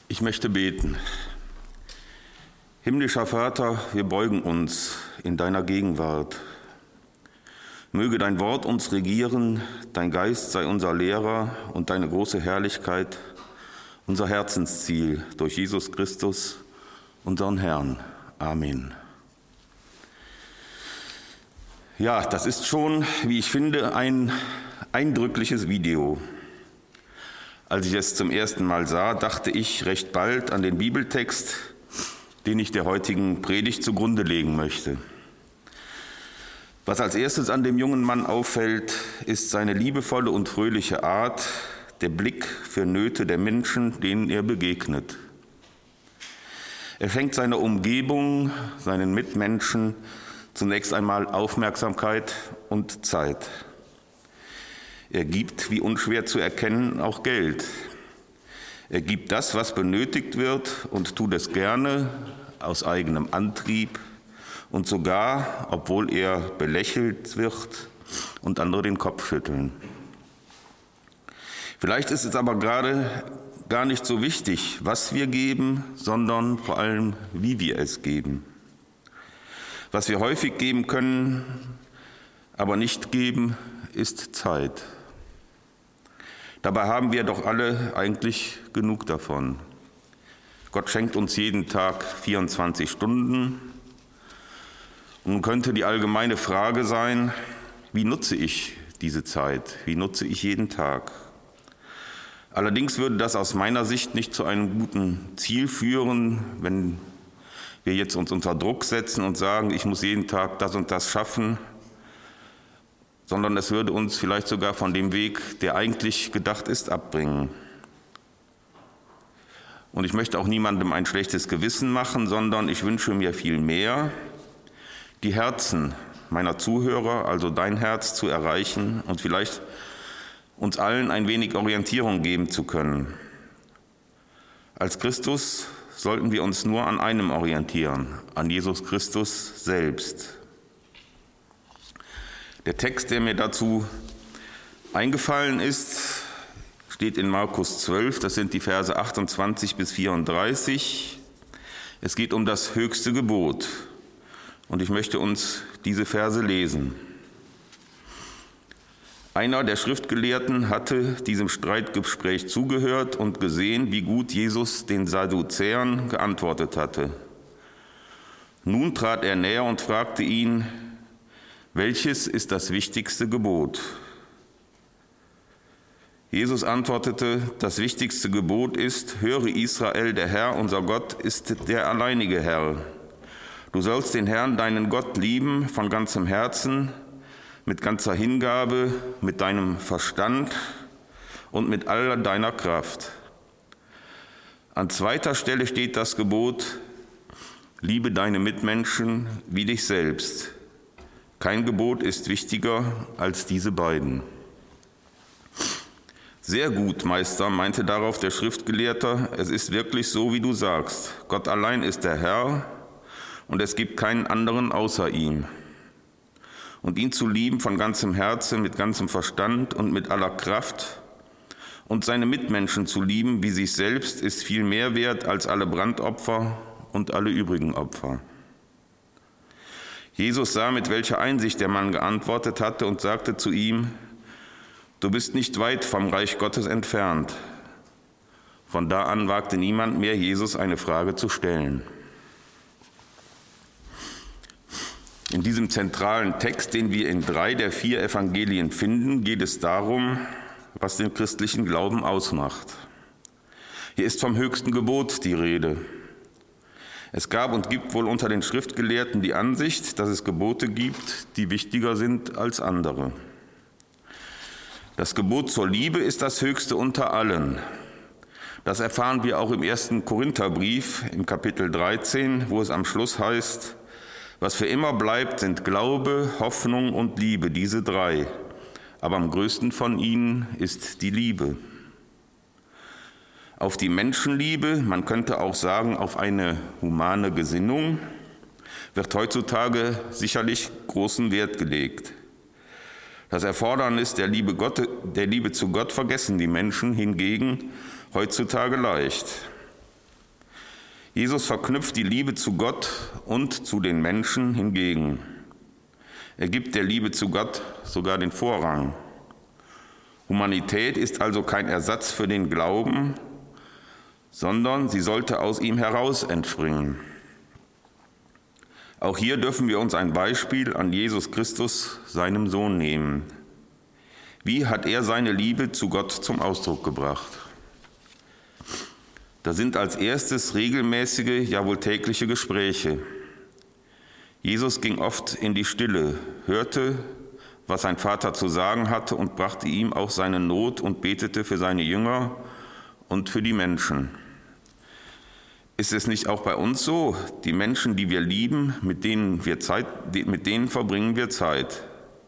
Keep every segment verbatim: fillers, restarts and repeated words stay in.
Ich möchte beten. Himmlischer Vater, wir beugen uns in deiner Gegenwart. Möge dein Wort uns regieren, dein Geist sei unser Lehrer und deine große Herrlichkeit unser Herzensziel durch Jesus Christus, unseren Herrn. Amen. Ja, das ist schon, wie ich finde, ein eindrückliches Video. Als ich es zum ersten Mal sah, dachte ich recht bald an den Bibeltext, den ich der heutigen Predigt zugrunde legen möchte. Was als erstes an dem jungen Mann auffällt, ist seine liebevolle und fröhliche Art, der Blick für Nöte der Menschen, denen er begegnet. Er schenkt seiner Umgebung, seinen Mitmenschen zunächst einmal Aufmerksamkeit und Zeit. Er gibt, wie unschwer zu erkennen, auch Geld. Er gibt das, was benötigt wird, und tut es gerne aus eigenem Antrieb und sogar, obwohl er belächelt wird und andere den Kopf schütteln. Vielleicht ist es aber gerade gar nicht so wichtig, was wir geben, sondern vor allem, wie wir es geben. Was wir häufig geben können, aber nicht geben, ist Zeit. Dabei haben wir doch alle eigentlich genug davon. Gott schenkt uns jeden Tag vierundzwanzig Stunden. Und nun könnte die allgemeine Frage sein, wie nutze ich diese Zeit? Wie nutze ich jeden Tag? Allerdings würde das aus meiner Sicht nicht zu einem guten Ziel führen, wenn wir jetzt uns unter Druck setzen und sagen, ich muss jeden Tag das und das schaffen, sondern es würde uns vielleicht sogar von dem Weg, der eigentlich gedacht ist, abbringen. Und ich möchte auch niemandem ein schlechtes Gewissen machen, sondern ich wünsche mir viel mehr, die Herzen meiner Zuhörer, also dein Herz, zu erreichen und vielleicht uns allen ein wenig Orientierung geben zu können. Als Christus sollten wir uns nur an einem orientieren, an Jesus Christus selbst. Der Text, der mir dazu eingefallen ist, steht in Markus zwölf, das sind die Verse achtundzwanzig bis vierunddreißig. Es geht um das höchste Gebot und ich möchte uns diese Verse lesen. Einer der Schriftgelehrten hatte diesem Streitgespräch zugehört und gesehen, wie gut Jesus den Sadduzäern geantwortet hatte. Nun trat er näher und fragte ihn: Welches ist das wichtigste Gebot? Jesus antwortete: Das wichtigste Gebot ist: Höre Israel, der Herr, unser Gott, ist der alleinige Herr. Du sollst den Herrn, deinen Gott, lieben von ganzem Herzen, mit ganzer Hingabe, mit deinem Verstand und mit aller deiner Kraft. An zweiter Stelle steht das Gebot: Liebe deine Mitmenschen wie dich selbst. Kein Gebot ist wichtiger als diese beiden. Sehr gut, Meister, meinte darauf der Schriftgelehrte, es ist wirklich so, wie du sagst. Gott allein ist der Herr und es gibt keinen anderen außer ihm. Und ihn zu lieben von ganzem Herzen, mit ganzem Verstand und mit aller Kraft und seine Mitmenschen zu lieben wie sich selbst, ist viel mehr wert als alle Brandopfer und alle übrigen Opfer. Jesus sah, mit welcher Einsicht der Mann geantwortet hatte und sagte zu ihm: Du bist nicht weit vom Reich Gottes entfernt. Von da an wagte niemand mehr, Jesus eine Frage zu stellen. In diesem zentralen Text, den wir in drei der vier Evangelien finden, geht es darum, was den christlichen Glauben ausmacht. Hier ist vom höchsten Gebot die Rede. Es gab und gibt wohl unter den Schriftgelehrten die Ansicht, dass es Gebote gibt, die wichtiger sind als andere. Das Gebot zur Liebe ist das höchste unter allen. Das erfahren wir auch im ersten Korintherbrief, im Kapitel dreizehn, wo es am Schluss heißt: Was für immer bleibt, sind Glaube, Hoffnung und Liebe, diese drei. Aber am größten von ihnen ist die Liebe. Auf die Menschenliebe, man könnte auch sagen, auf eine humane Gesinnung, wird heutzutage sicherlich großen Wert gelegt. Das Erfordernis der Liebe, Gott, der Liebe zu Gott vergessen die Menschen hingegen heutzutage leicht. Jesus verknüpft die Liebe zu Gott und zu den Menschen hingegen. Er gibt der Liebe zu Gott sogar den Vorrang. Humanität ist also kein Ersatz für den Glauben, sondern sie sollte aus ihm heraus entspringen. Auch hier dürfen wir uns ein Beispiel an Jesus Christus, seinem Sohn, nehmen. Wie hat er seine Liebe zu Gott zum Ausdruck gebracht? Da sind als erstes regelmäßige, ja wohl tägliche Gespräche. Jesus ging oft in die Stille, hörte, was sein Vater zu sagen hatte und brachte ihm auch seine Not und betete für seine Jünger und für die Menschen. Ist es nicht auch bei uns so? Die Menschen, die wir lieben, mit denen wir Zeit, mit denen verbringen wir Zeit.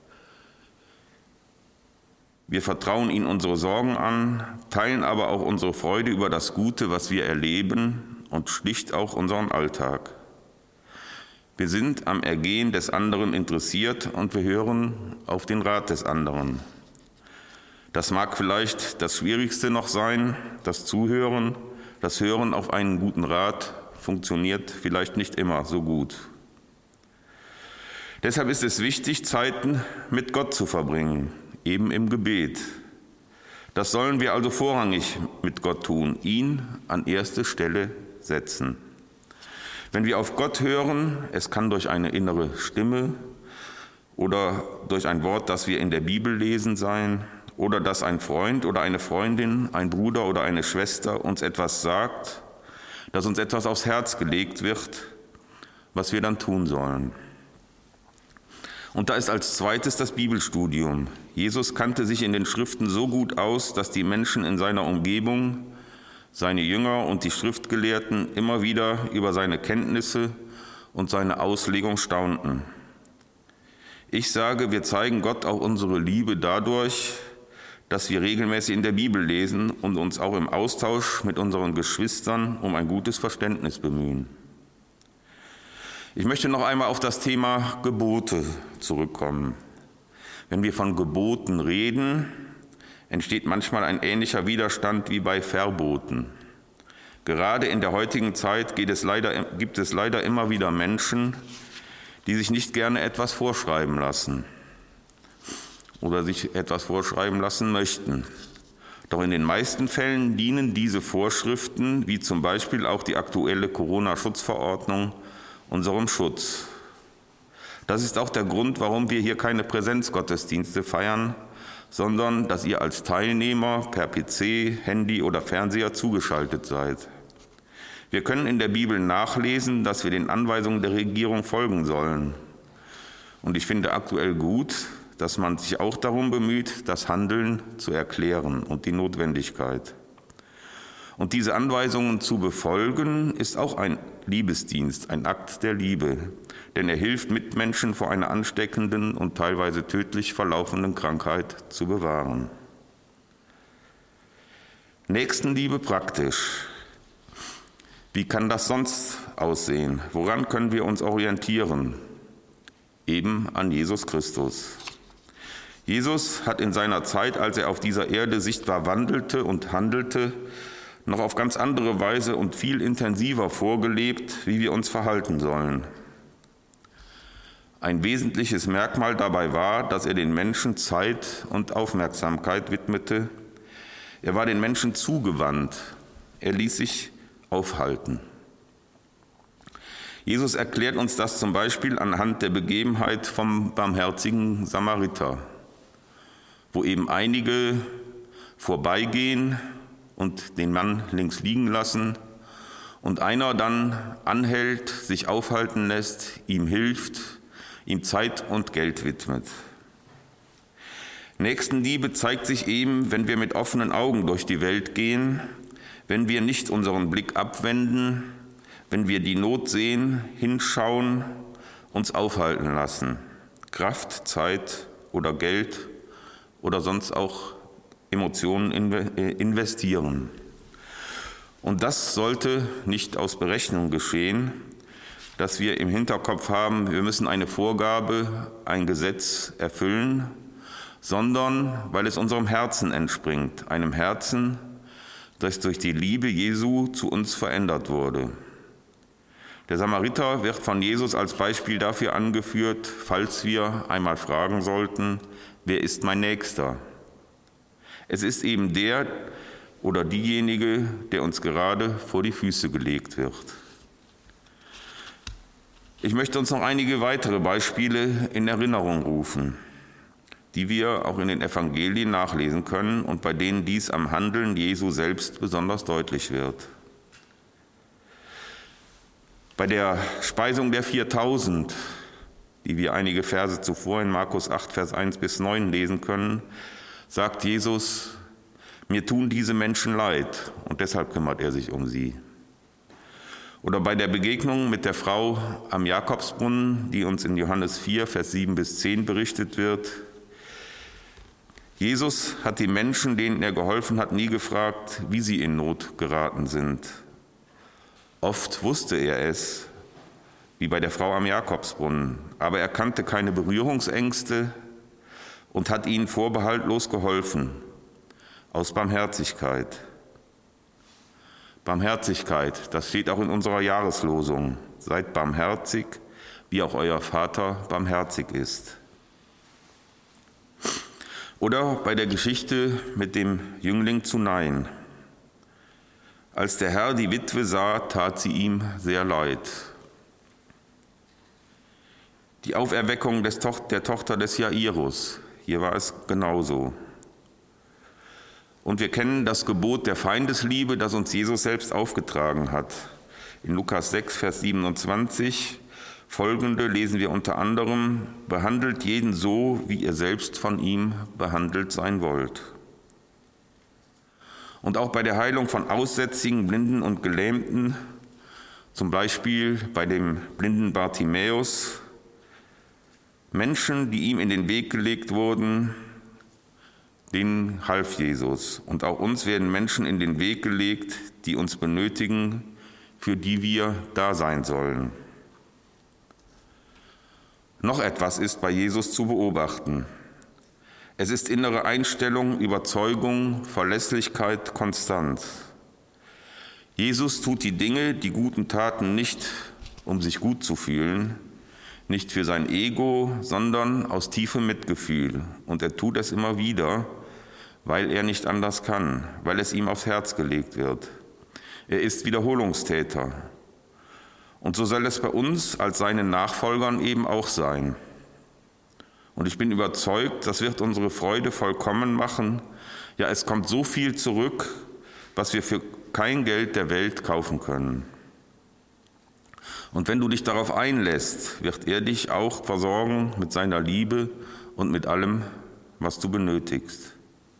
Wir vertrauen ihnen unsere Sorgen an, teilen aber auch unsere Freude über das Gute, was wir erleben und schlicht auch unseren Alltag. Wir sind am Ergehen des anderen interessiert und wir hören auf den Rat des anderen. Das mag vielleicht das Schwierigste noch sein, das Zuhören. Das Hören auf einen guten Rat funktioniert vielleicht nicht immer so gut. Deshalb ist es wichtig, Zeiten mit Gott zu verbringen, eben im Gebet. Das sollen wir also vorrangig mit Gott tun, ihn an erste Stelle setzen. Wenn wir auf Gott hören, es kann durch eine innere Stimme oder durch ein Wort, das wir in der Bibel lesen, sein, oder dass ein Freund oder eine Freundin, ein Bruder oder eine Schwester uns etwas sagt, dass uns etwas aufs Herz gelegt wird, was wir dann tun sollen. Und da ist als zweites das Bibelstudium. Jesus kannte sich in den Schriften so gut aus, dass die Menschen in seiner Umgebung, seine Jünger und die Schriftgelehrten immer wieder über seine Kenntnisse und seine Auslegung staunten. Ich sage, wir zeigen Gott auch unsere Liebe dadurch, dass wir regelmäßig in der Bibel lesen und uns auch im Austausch mit unseren Geschwistern um ein gutes Verständnis bemühen. Ich möchte noch einmal auf das Thema Gebote zurückkommen. Wenn wir von Geboten reden, entsteht manchmal ein ähnlicher Widerstand wie bei Verboten. Gerade in der heutigen Zeit geht es leider, gibt es leider immer wieder Menschen, die sich nicht gerne etwas vorschreiben lassen oder sich etwas vorschreiben lassen möchten. Doch in den meisten Fällen dienen diese Vorschriften, wie zum Beispiel auch die aktuelle Corona-Schutzverordnung, unserem Schutz. Das ist auch der Grund, warum wir hier keine Präsenzgottesdienste feiern, sondern dass ihr als Teilnehmer per P C, Handy oder Fernseher zugeschaltet seid. Wir können in der Bibel nachlesen, dass wir den Anweisungen der Regierung folgen sollen. Und ich finde aktuell gut, dass man sich auch darum bemüht, das Handeln zu erklären und die Notwendigkeit. Und diese Anweisungen zu befolgen, ist auch ein Liebesdienst, ein Akt der Liebe, denn er hilft Mitmenschen vor einer ansteckenden und teilweise tödlich verlaufenden Krankheit zu bewahren. Nächstenliebe praktisch. Wie kann das sonst aussehen? Woran können wir uns orientieren? Eben an Jesus Christus. Jesus hat in seiner Zeit, als er auf dieser Erde sichtbar wandelte und handelte, noch auf ganz andere Weise und viel intensiver vorgelebt, wie wir uns verhalten sollen. Ein wesentliches Merkmal dabei war, dass er den Menschen Zeit und Aufmerksamkeit widmete. Er war den Menschen zugewandt. Er ließ sich aufhalten. Jesus erklärt uns das zum Beispiel anhand der Begebenheit vom barmherzigen Samariter, wo eben einige vorbeigehen und den Mann links liegen lassen und einer dann anhält, sich aufhalten lässt, ihm hilft, ihm Zeit und Geld widmet. Nächstenliebe zeigt sich eben, wenn wir mit offenen Augen durch die Welt gehen, wenn wir nicht unseren Blick abwenden, wenn wir die Not sehen, hinschauen, uns aufhalten lassen, Kraft, Zeit oder Geld oder sonst auch Emotionen investieren. Und das sollte nicht aus Berechnung geschehen, dass wir im Hinterkopf haben, wir müssen eine Vorgabe, ein Gesetz erfüllen, sondern weil es unserem Herzen entspringt, einem Herzen, das durch die Liebe Jesu zu uns verändert wurde. Der Samariter wird von Jesus als Beispiel dafür angeführt, falls wir einmal fragen sollten, wer ist mein Nächster? Es ist eben der oder diejenige, der uns gerade vor die Füße gelegt wird. Ich möchte uns noch einige weitere Beispiele in Erinnerung rufen, die wir auch in den Evangelien nachlesen können und bei denen dies am Handeln Jesu selbst besonders deutlich wird. Bei der Speisung der viertausend, die wir einige Verse zuvor in Markus acht, Vers eins bis neun lesen können, sagt Jesus, mir tun diese Menschen leid und deshalb kümmert er sich um sie. Oder bei der Begegnung mit der Frau am Jakobsbrunnen, die uns in Johannes vier, Vers sieben bis zehn berichtet wird. Jesus hat die Menschen, denen er geholfen hat, nie gefragt, wie sie in Not geraten sind. Oft wusste er es, wie bei der Frau am Jakobsbrunnen, aber er kannte keine Berührungsängste und hat ihnen vorbehaltlos geholfen, aus Barmherzigkeit. Barmherzigkeit, das steht auch in unserer Jahreslosung. Seid barmherzig, wie auch euer Vater barmherzig ist. Oder bei der Geschichte mit dem Jüngling zu Nain. Als der Herr die Witwe sah, tat sie ihm sehr leid. Die Auferweckung des Toch- der Tochter des Jairus, hier war es genauso. Und wir kennen das Gebot der Feindesliebe, das uns Jesus selbst aufgetragen hat. In Lukas sechs, Vers siebenundzwanzig folgende lesen wir unter anderem, behandelt jeden so, wie ihr selbst von ihm behandelt sein wollt. Und auch bei der Heilung von Aussätzigen, Blinden und Gelähmten, zum Beispiel bei dem blinden Bartimäus, Menschen, die ihm in den Weg gelegt wurden, denen half Jesus. Und auch uns werden Menschen in den Weg gelegt, die uns benötigen, für die wir da sein sollen. Noch etwas ist bei Jesus zu beobachten. Es ist innere Einstellung, Überzeugung, Verlässlichkeit, Konstanz. Jesus tut die Dinge, die guten Taten nicht, um sich gut zu fühlen, nicht für sein Ego, sondern aus tiefem Mitgefühl. Und er tut es immer wieder, weil er nicht anders kann, weil es ihm aufs Herz gelegt wird. Er ist Wiederholungstäter. Und so soll es bei uns als seinen Nachfolgern eben auch sein. Und ich bin überzeugt, das wird unsere Freude vollkommen machen. Ja, es kommt so viel zurück, was wir für kein Geld der Welt kaufen können. Und wenn du dich darauf einlässt, wird er dich auch versorgen mit seiner Liebe und mit allem, was du benötigst.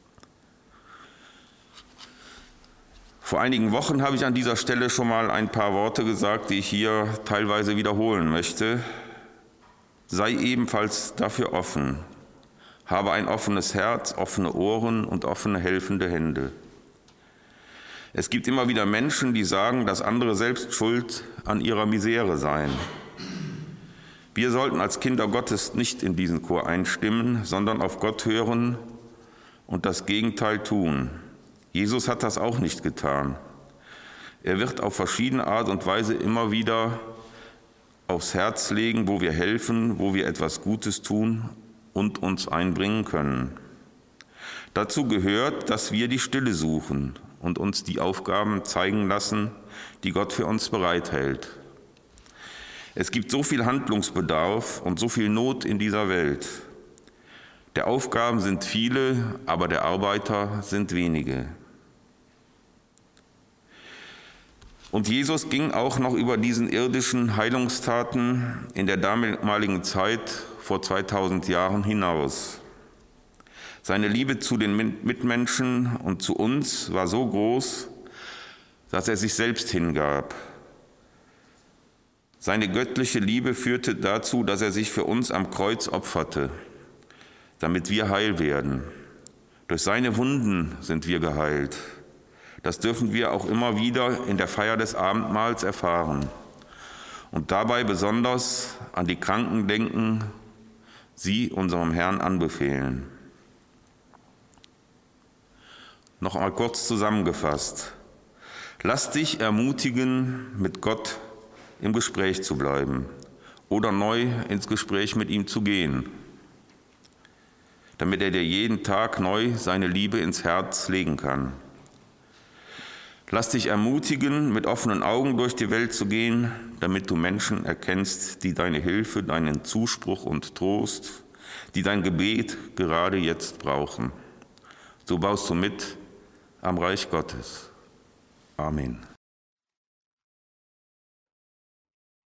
Vor einigen Wochen habe ich an dieser Stelle schon mal ein paar Worte gesagt, die ich hier teilweise wiederholen möchte. Sei ebenfalls dafür offen. Habe ein offenes Herz, offene Ohren und offene helfende Hände. Es gibt immer wieder Menschen, die sagen, dass andere selbst schuld an ihrer Misere seien. Wir sollten als Kinder Gottes nicht in diesen Chor einstimmen, sondern auf Gott hören und das Gegenteil tun. Jesus hat das auch nicht getan. Er wird auf verschiedene Art und Weise immer wieder aufs Herz legen, wo wir helfen, wo wir etwas Gutes tun und uns einbringen können. Dazu gehört, dass wir die Stille suchen und uns die Aufgaben zeigen lassen, die Gott für uns bereithält. Es gibt so viel Handlungsbedarf und so viel Not in dieser Welt. Der Aufgaben sind viele, aber der Arbeiter sind wenige. Und Jesus ging auch noch über diesen irdischen Heilungstaten in der damaligen Zeit vor zweitausend Jahren hinaus. Seine Liebe zu den Mitmenschen und zu uns war so groß, dass er sich selbst hingab. Seine göttliche Liebe führte dazu, dass er sich für uns am Kreuz opferte, damit wir heil werden. Durch seine Wunden sind wir geheilt. Das dürfen wir auch immer wieder in der Feier des Abendmahls erfahren. Und dabei besonders an die Kranken denken, sie unserem Herrn anbefehlen. Noch einmal kurz zusammengefasst. Lass dich ermutigen, mit Gott im Gespräch zu bleiben oder neu ins Gespräch mit ihm zu gehen, damit er dir jeden Tag neu seine Liebe ins Herz legen kann. Lass dich ermutigen, mit offenen Augen durch die Welt zu gehen, damit du Menschen erkennst, die deine Hilfe, deinen Zuspruch und Trost, die dein Gebet gerade jetzt brauchen. So baust du mit am Reich Gottes. Amen.